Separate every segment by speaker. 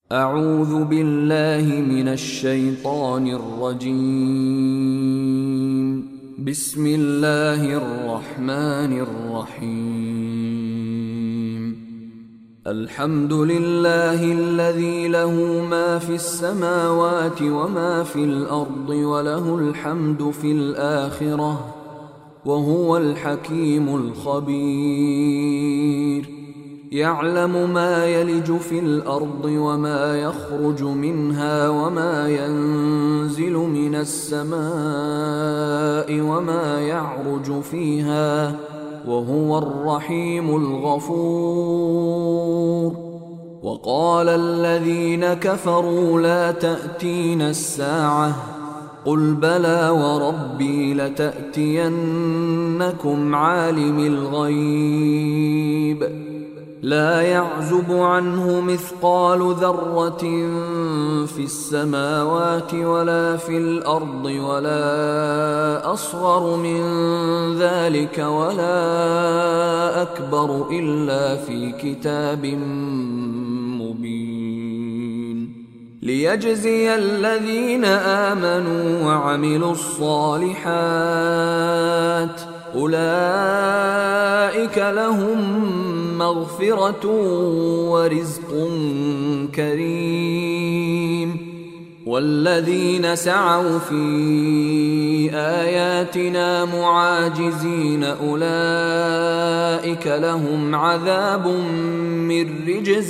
Speaker 1: أعوذ بالله من الشيطان الرجيم. بسم الله الرحمن الرحيم. الحمد لله الذي له ما في السماوات وما في الأرض وله الحمد في الآخرة وهو الحكيم الخبير. يعلم ما يلج في الأرض وما يخرج منها وما ينزل من السماء وما يعرج فيها وهو الرحيم الغفور. وقال الذين كفروا لا تأتينا الساعة قل بلى وربي لتأتينكم عالم الغيب لا يعزب عنه مثقال ذرة في السماوات ولا في الأرض ولا أصغر من ذلك ولا أكبر إلا في كتاب مبين ليجزي الذين آمنوا وعملوا الصالحات أولئك لهم مغفرة ورزق كريم. والذين سعوا في آياتنا معاجزين أولئك لهم عذاب من رجز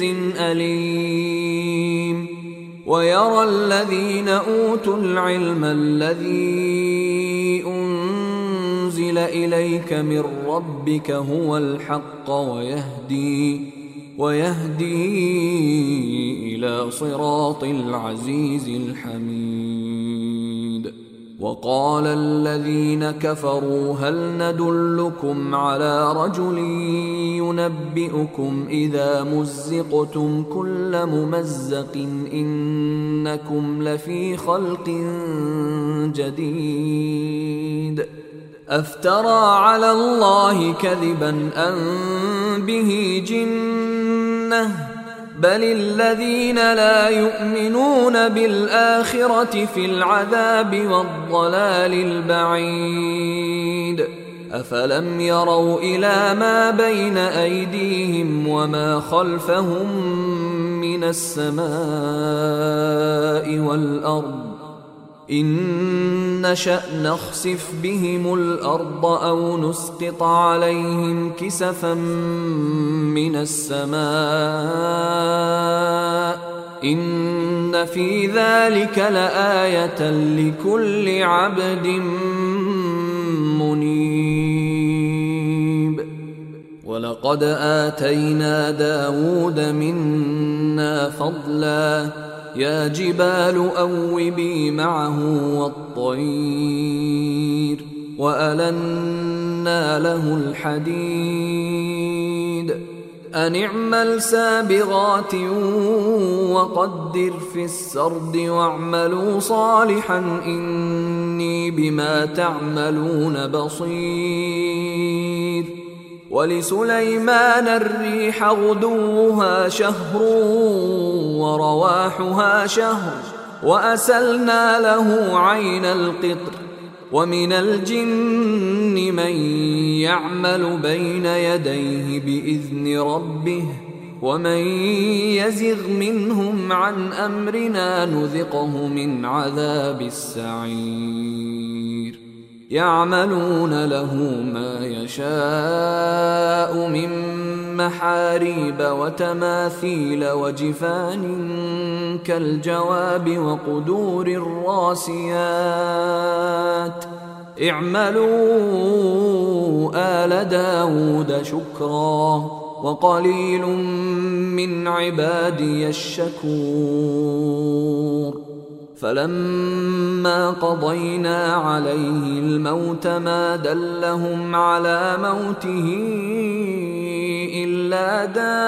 Speaker 1: أليم. ويرى الذين أوتوا العلم الذي أنزل إليك من ربك هو الحق ويهدي إلى صراط العزيز الحميد. وقال الذين كفروا هل ندلكم على رجل ينبئكم إذا مزقتم كل ممزق إنكم لفي خلق جديد أفترى على الله كذبا أم به جنة بل الذين لا يؤمنون بالآخرة في العذاب والضلال البعيد. أفلم يروا إلى ما بين أيديهم وما خلفهم من السماء والأرض إن نشأ نخسف بهم الأرض أو نسقط عليهم كسفا من السماء إن في ذلك لآية لكل عبد منيب. ولقد آتينا داود منا فضلا يا جبال أوبي معه والطير وألنا له الحديد أن اعمل سابغات وقدر في السرد واعملوا صالحا إني بما تعملون بصير. ولسليمان الريح غدوها شهر ورواحها شهر وأسلنا له عين القطر ومن الجن من يعمل بين يديه بإذن ربه ومن يزغ منهم عن أمرنا نذقه من عذاب السعير. يعملون له ما يشاء من محاريب وتماثيل وجفان كالجواب وقدور الراسيات اعملوا آل داود شكرا وقليل من عبادي الشكور. فلما قضينا عليه الموت ما دلهم على موته إلا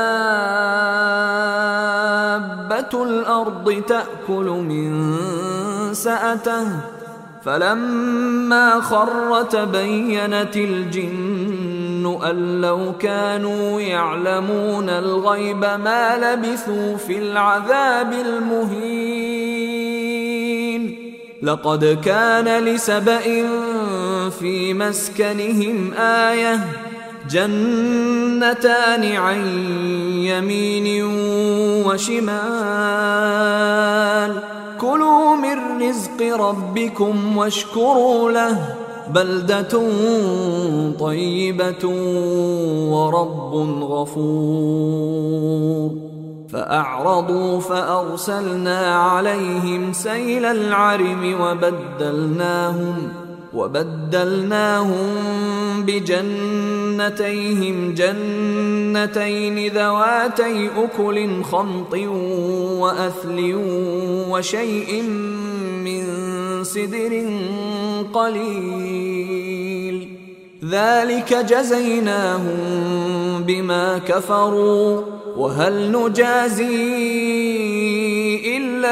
Speaker 1: دابة الأرض تأكل من سأته فلما خر تبينت الجن يظن أن لو كانوا يعلمون الغيب ما لبثوا في العذاب المهين. لقد كان لسبإ في مسكنهم آية جنتان عن يمين وشمال كلوا من رزق ربكم واشكروا له بلدة طيبة ورب غفور. فأعرضوا فأرسلنا عليهم سيل العرم وبدلناهم بجنتيهم جنتين ذواتي أكل خمط وأثل وشيء من سدر قليل ذلك جزيناهم بما كفروا وهل نجازي إلا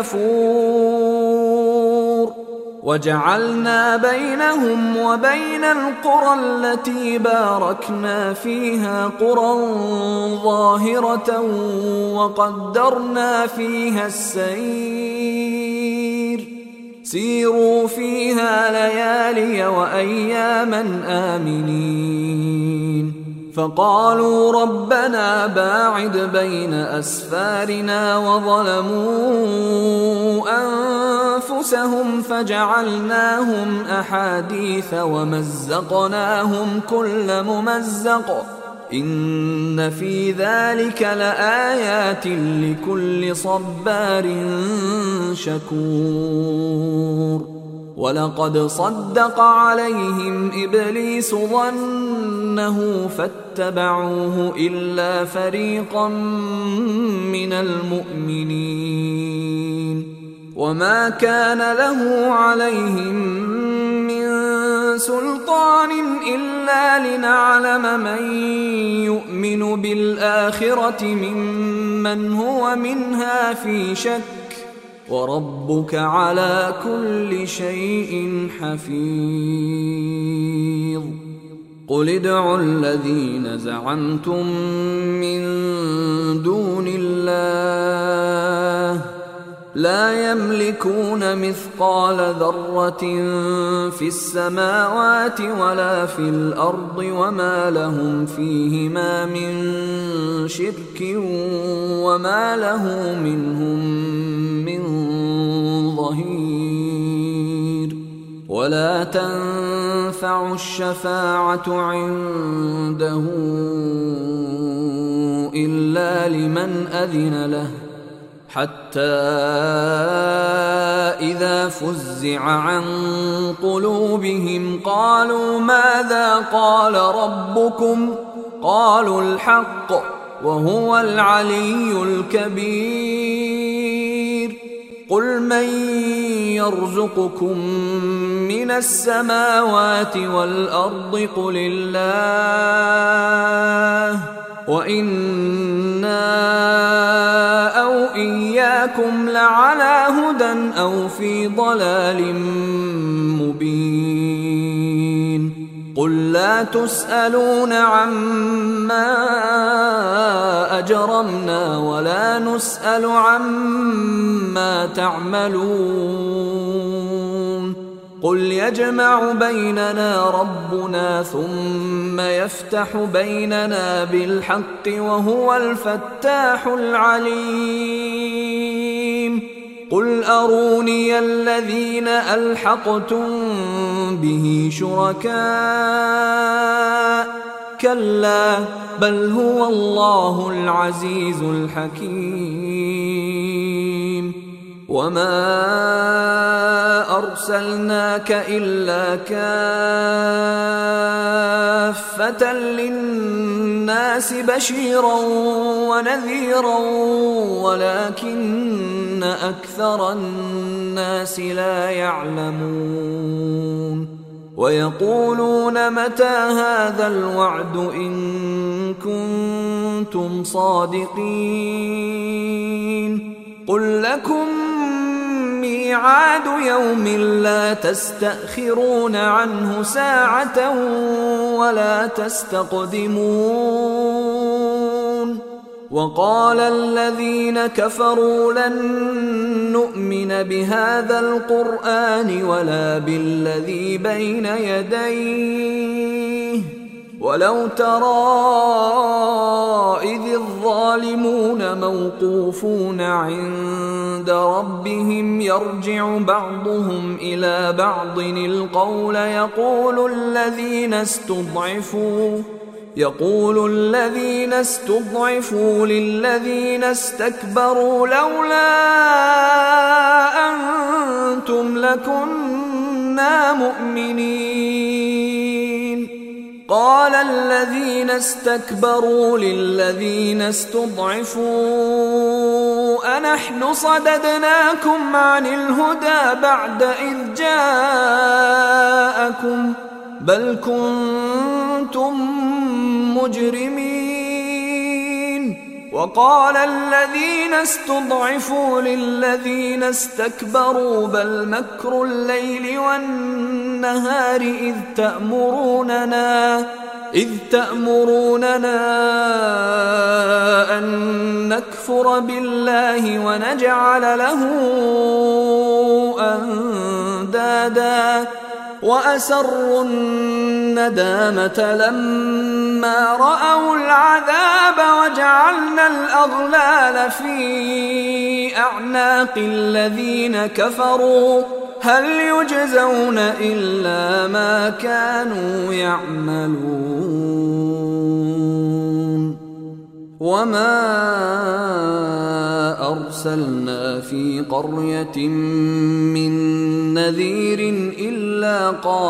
Speaker 1: الكفور. وجعلنا بينهم وبين القرى التي باركنا فيها قرى ظاهرة وقدرنا فيها السير سيروا فيها ليالي وأياما آمنين. فقالوا ربنا باعد بين أسفارنا وظلموا أنفسهم فجعلناهم أحاديث ومزقناهم كل ممزق إن في ذلك لآيات لكل صبار شكور. ولقد صدق عليهم إبليس ظنه فاتبعوه إلا فريقا من المؤمنين وما كان له عليهم من سلطان إلا لنعلم من يؤمن بالآخرة ممن هو منها في شك وربك على كل شيء حفيظ. قل ادعوا الذين زعمتم من دون الله لا يملكون مثقال ذرة في السماوات ولا في الأرض وما لهم فيهما من شرك وما له منهم من ظهير. ولا تنفع الشفاعة عنده إلا لمن أذن له حتى إذا فزع عن قلوبهم قالوا ماذا قال ربكم قالوا الحق وهو العلي الكبير. قل من يرزقكم من السماوات والأرض قل الله وإنا أو إياكم لعلى هدى أو في ضلال مبين. قل لا تسألون عما أجرمنا ولا نسأل عما تعملون. قل يجمع بيننا ربنا ثم يفتح بيننا بالحق وهو الفتاح العليم. قل أروني الذين ألحقتم به شركاء كلا بل هو الله العزيز الحكيم. وما أرسلناك إلا كافة للناس بشيرا ونذيرا ولكن أكثر الناس لا يعلمون. ويقولون متى هذا الوعد إن كنتم صادقين. قل لكم ميعاد يوم لا تستأخرون عنه ساعة ولا تستقدمون وقال الذين كفروا لن نؤمن بهذا القرآن ولا بالذي بين يديه ولو ترى إذ الظالمون موقوفون عند ربهم يرجع بعضهم إلى بعض القول يقول الذين استضعفوا للذين استكبروا لولا أنتم لكنا مؤمنين قال الذين استكبروا للذين استضعفوا أنحن صددناكم عن الهدى بعد إذ جاءكم بل كنتم مجرمين وقال الذين استضعفوا للذين استكبروا بل مكر الليل والنهار إذ تأمروننا أن نكفر بالله ونجعل له أندادا وأسروا الندامة لما رأوا العذاب وجعلنا الأغلال في أعناق الذين كفروا هل يجزون إلا ما كانوا يعملون وما أرسلنا في قرية من نذير إلا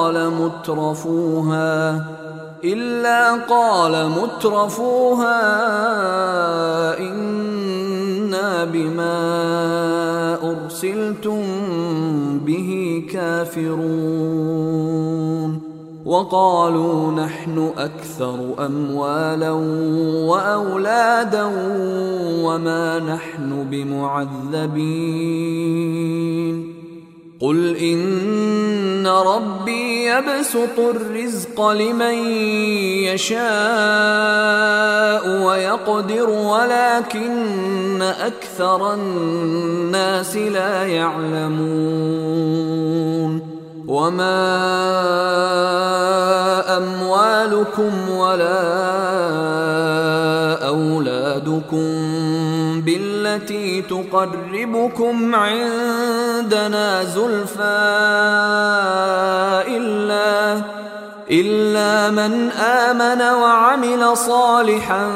Speaker 1: قال مترفوها إنا بما أرسلتم به كافرون وقالوا نحن أكثر أموالا وأولادا وما نحن بمعذبين قل إن ربي يبسط الرزق لمن يشاء ويقدر ولكن أكثر الناس لا يعلمون وما أموالكم ولا أولادكم بالتي تقربكم عندنا زلفى إلا من آمن وعمل صالحا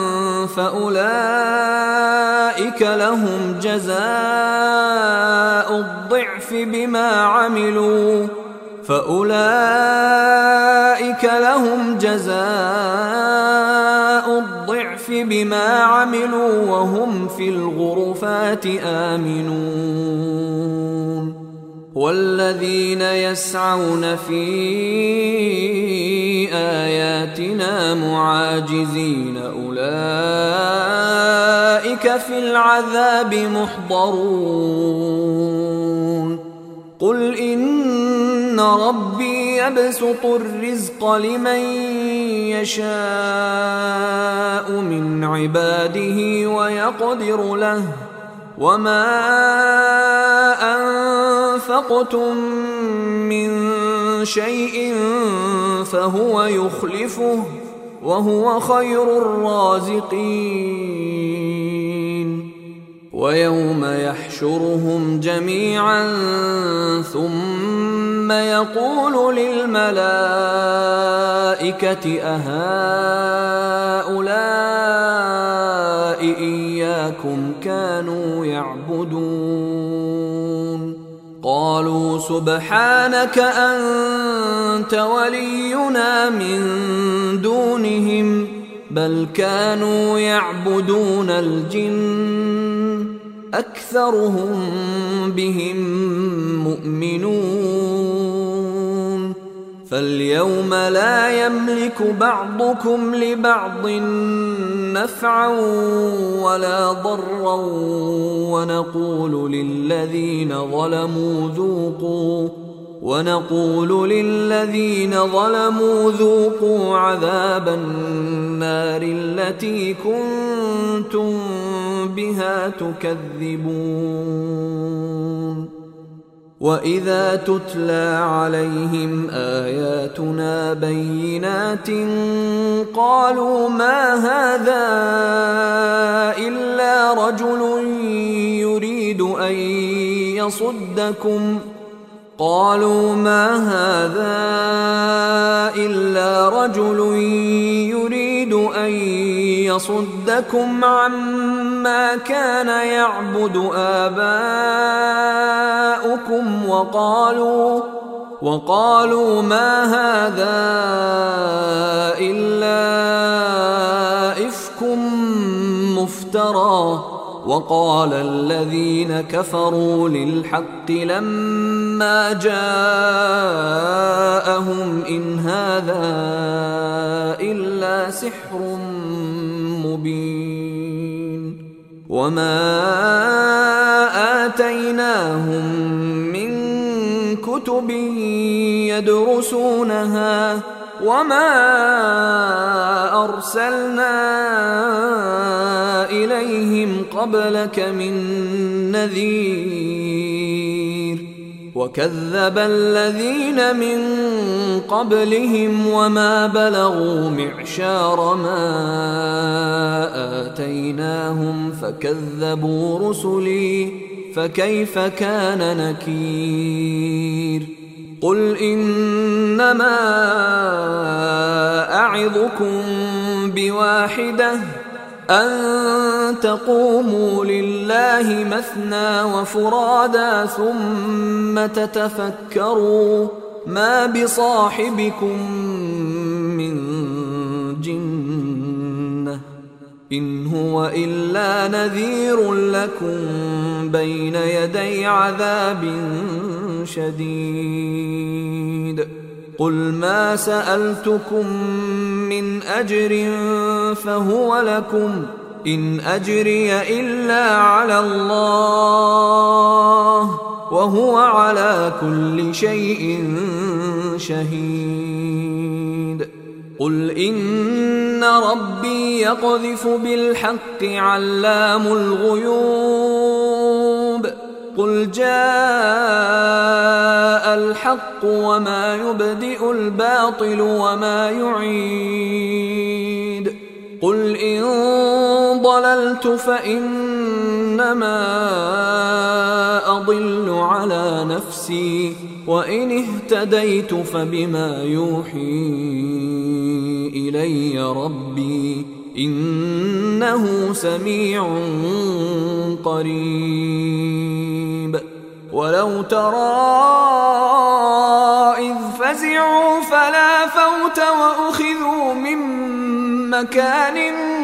Speaker 1: فأولئك لهم جزاء الضعف بما عملوا وهم في الغرفات آمنون والذين يسعون في آياتنا معاجزين أولئك في العذاب محضرون قل إن ربي يبسط الرزق لمن يشاء من عباده ويقدر له وما أنفقتم من شيء فهو يخلفه وهو خير الرازقين ويوم يحشرهم جميعا ثم يقول للملائكة أهؤلاء إياكم كانوا يعبدون قالوا سبحانك أنت ولينا من دونهم بل كانوا يعبدون الجن أكثرهم بهم مؤمنون فاليوم لا يملك بعضكم لبعض نفعا ولا ضرا ونقول للذين ظلموا ذوقوا عذاب النار التي كنتم بها تكذبون. وإذا تتلى عليهم آياتنا بينات قالوا ما هذا إلا رجل يريد أن يصدكم عما كان يعبد آباؤكم وقالوا ما هذا إلا إفك مفترى. وقال الذين كفروا للحق لما جاءهم إن هذا إلا سحر مبين. وما آتيناهم من كتب يدرسونها وما أرسلنا إليهم قبلك من نذير. وكذب الذين من قبلهم وما بلغوا معشار ما آتيناهم فكذبوا رسلي فكيف كان نكير. قل إنما أعظكم بواحدة أن تقوموا لله مثنى وفرادا ثم تتفكروا ما بصاحبكم من جنة إن هو إلا نذير لكم بين يدي عذاب شديد. قل ما سألتكم من أجر فهو لكم إن أجري إلا على الله وهو على كل شيء شهيد. قل إن ربي يقذف بالحق علام الغيوب. قل جاء الحق وما يبدئ الباطل وما يعيد. قل إن ضللت فإنما أضل على نفسي وإن اهتديت فبما يوحي إلي ربي إنه سميع قريب. ولو ترى إذ فزعوا فلا فوت وأخذوا من مكان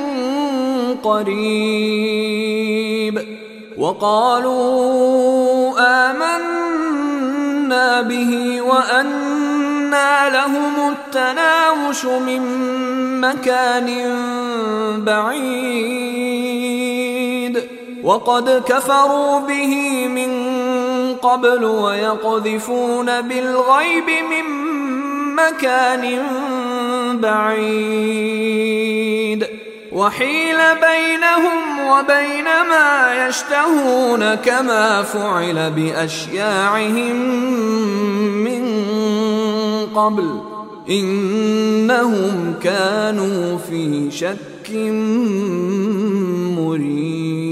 Speaker 1: قريب وقالوا آمنا به وأنى لهم التناوش من مكان بعيد وقد كفروا به من قبل ويقذفون بالغيب من مكان بعيد وحيل بينهم وبين ما يشتهون كما فعل بأشياعهم من قبل إنهم كانوا في شك مريب.